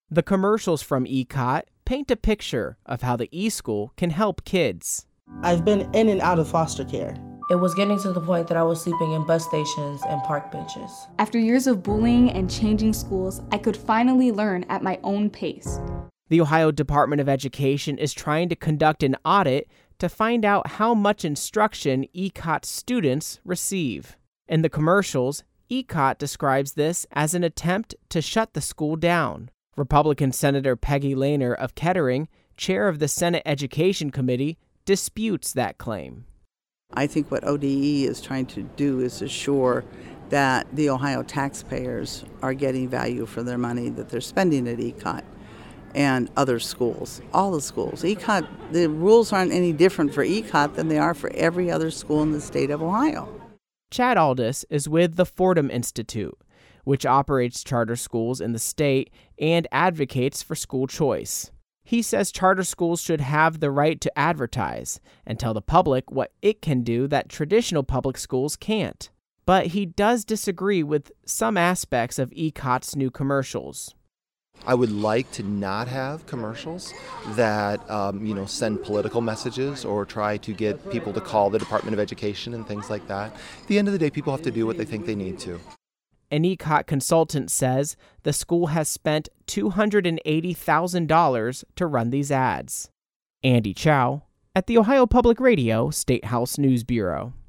The commercials from ECOT paint a picture of how the e-school can help kids. I've been in and out of foster care. It was getting to the point that I was sleeping in bus stations and park benches. After years of bullying and changing schools, I could finally learn at my own pace. The Ohio Department of Education is trying to conduct an audit to find out how much instruction ECOT students receive. In the commercials, ECOT describes this as an attempt to shut the school down. Republican Senator Peggy Lehner of Kettering, chair of the Senate Education Committee, disputes that claim. I think what ODE is trying to do is assure that the Ohio taxpayers are getting value for their money that they're spending at ECOT and other schools, all the schools. ECOT, the rules aren't any different for ECOT than they are for every other school in the state of Ohio. Chad Aldis is with the Fordham Institute, which operates charter schools in the state and advocates for school choice. He says charter schools should have the right to advertise and tell the public what it can do that traditional public schools can't. But he does disagree with some aspects of ECOT's new commercials. I would like to not have commercials that, send political messages or try to get people to call the Department of Education and things like that. At the end of the day, people have to do what they think they need to. An ECOT consultant says the school has spent $280,000 to run these ads. Andy Chow at the Ohio Public Radio State House News Bureau.